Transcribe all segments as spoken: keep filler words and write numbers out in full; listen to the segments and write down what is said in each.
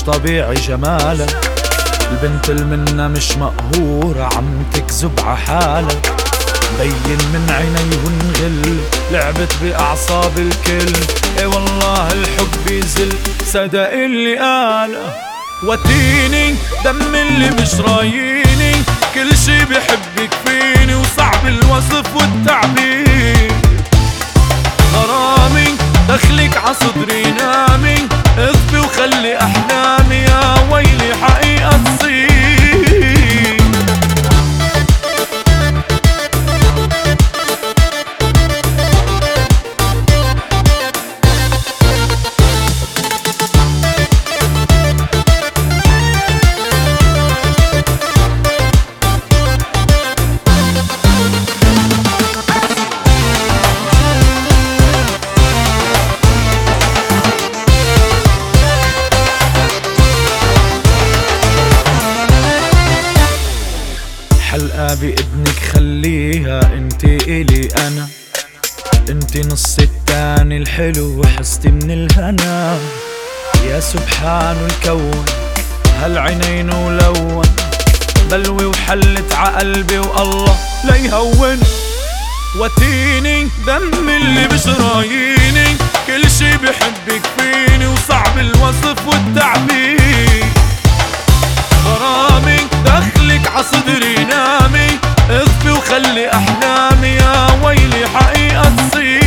مش طبيعي جمالك، البنت المنة مش مقهورة عم تكذب عحالك، مبين من عينيهن غل لعبت بأعصاب الكل. اي والله الحب يزل صدق اللي قاله، وتيني دم اللي مش راييني، كل شي بحبك فيني وصعب الوصف والتعبير. غرامي دخلك عصدري نامي، اخفي وخلي احلامي يا ويلي حقيقة تصير. حلقة بإذنك خليها انتي إلي أنا، انتي نص التاني الحلو حستي من الهنا. يا سبحان الكون هالعينين ولون، بلوي وحلت عقلبي والله لا يهون. وتيني دم اللي بشراييني، كل شي بحبك فيني وصعب الوصف والتعبير. غرامي دخلك عصدري نامي، اخفي وخلي احلامي يا ويلي حقيقة تصير.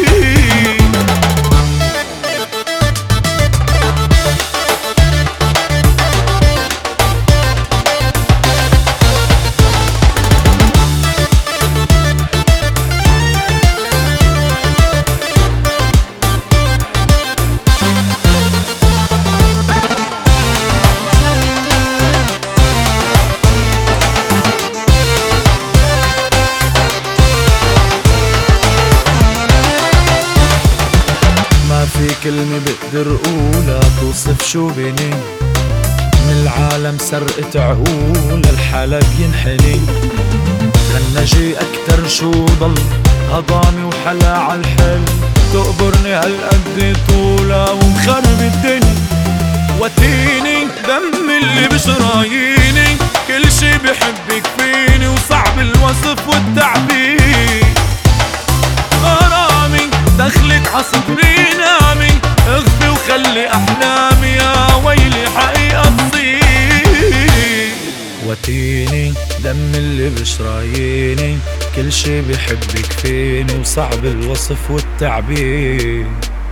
في كلمة بقدر قولها توصف شو بيني، من العالم سرقت عقول الحلب ينحني. غنجي أكتر شو ضل هضامي وحلا عالحل، تقبرني هالقد طولها ومخرب الدنيا. وتيني دم اللي بشراييني، كل شي بحبك فيني وصعب الوصف والتعبير. غرامي دخلك عصدري نامي، اخفي وخلي احلامي يا ويلي حقيقة تصير. وتيني دم اللي بشراييني، كل شي بحبك فيني وصعب الوصف والتعبير.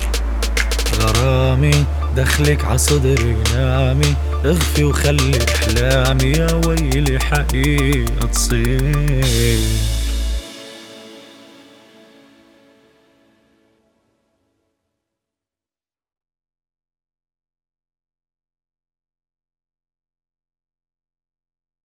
غرامي دخلك عصدري نامي، اخفي وخلي احلامي يا ويلي حقيقة تصير.